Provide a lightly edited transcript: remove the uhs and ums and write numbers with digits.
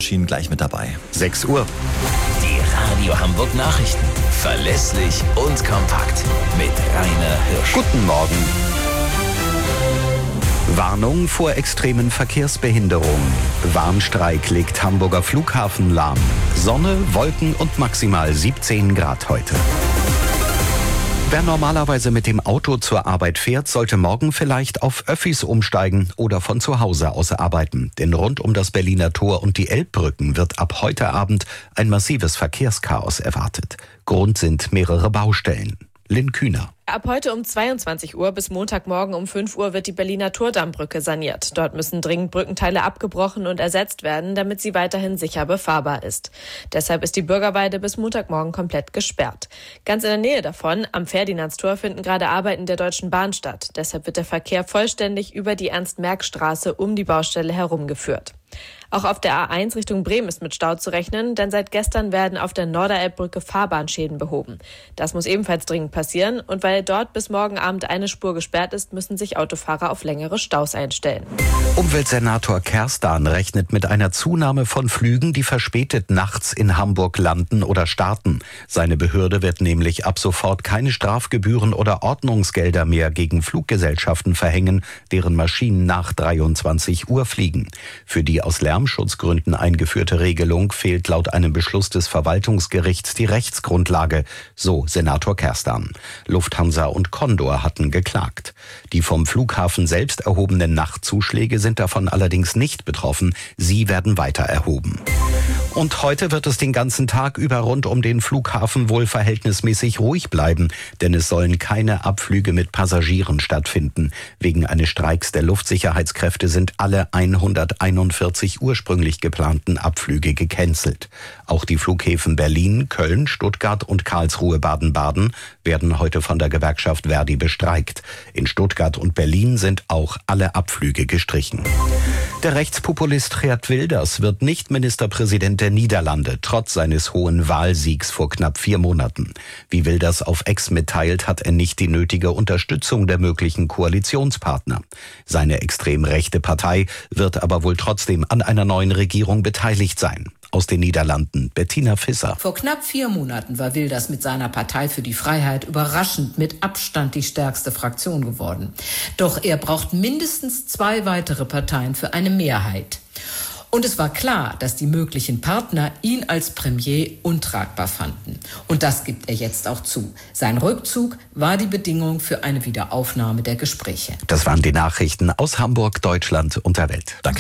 Maschinen gleich mit dabei. 6 Uhr. Die Radio Hamburg Nachrichten. Verlässlich und kompakt. Mit Rainer Hirsch. Guten Morgen. Warnung vor extremen Verkehrsbehinderungen. Warnstreik legt Hamburger Flughafen lahm. Sonne, Wolken und maximal 17 Grad heute. Wer normalerweise mit dem Auto zur Arbeit fährt, sollte morgen vielleicht auf Öffis umsteigen oder von zu Hause aus arbeiten. Denn rund um das Berliner Tor und die Elbbrücken wird ab heute Abend ein massives Verkehrschaos erwartet. Grund sind mehrere Baustellen. Lynn Kühner. Ab heute um 22 Uhr bis Montagmorgen um 5 Uhr wird die Berliner Tordambrücke saniert. Dort müssen dringend Brückenteile abgebrochen und ersetzt werden, damit sie weiterhin sicher befahrbar ist. Deshalb ist die Bürgerweide bis Montagmorgen komplett gesperrt. Ganz in der Nähe davon, am Ferdinandstor, finden gerade Arbeiten der Deutschen Bahn statt. Deshalb wird der Verkehr vollständig über die Ernst-Merck-Straße um die Baustelle herumgeführt. Auch auf der A1 Richtung Bremen ist mit Stau zu rechnen, denn seit gestern werden auf der Norderelbbrücke Fahrbahnschäden behoben. Das muss ebenfalls dringend passieren und weil dort bis morgen Abend eine Spur gesperrt ist, müssen sich Autofahrer auf längere Staus einstellen. Umweltsenator Kerstan rechnet mit einer Zunahme von Flügen, die verspätet nachts in Hamburg landen oder starten. Seine Behörde wird nämlich ab sofort keine Strafgebühren oder Ordnungsgelder mehr gegen Fluggesellschaften verhängen, deren Maschinen nach 23 Uhr fliegen. Für die aus Lärmschutzgründen eingeführte Regelung fehlt laut einem Beschluss des Verwaltungsgerichts die Rechtsgrundlage, so Senator Kerstan. Lufthansa und Condor hatten geklagt. Die vom Flughafen selbst erhobenen Nachtzuschläge sind davon allerdings nicht betroffen. Sie werden weiter erhoben. Und heute wird es den ganzen Tag über rund um den Flughafen wohl verhältnismäßig ruhig bleiben, denn es sollen keine Abflüge mit Passagieren stattfinden. Wegen eines Streiks der Luftsicherheitskräfte sind alle 141 ursprünglich geplanten Abflüge gecancelt. Auch die Flughäfen Berlin, Köln, Stuttgart und Karlsruhe Baden-Baden werden heute von der Gewerkschaft Verdi bestreikt. In Stuttgart und Berlin sind auch alle Abflüge gestrichen. Der Rechtspopulist Geert Wilders wird nicht Ministerpräsident der Niederlande, trotz seines hohen Wahlsiegs vor knapp 4 Monaten. Wie Wilders auf X mitteilt, hat er nicht die nötige Unterstützung der möglichen Koalitionspartner. Seine extrem rechte Partei wird aber wohl trotzdem an einer neuen Regierung beteiligt sein. Aus den Niederlanden, Bettina Visser. Vor knapp 4 Monaten war Wilders mit seiner Partei für die Freiheit überraschend mit Abstand die stärkste Fraktion geworden. Doch er braucht mindestens 2 weitere Parteien für eine Mehrheit. Und es war klar, dass die möglichen Partner ihn als Premier untragbar fanden. Und das gibt er jetzt auch zu. Sein Rückzug war die Bedingung für eine Wiederaufnahme der Gespräche. Das waren die Nachrichten aus Hamburg, Deutschland und der Welt. Danke.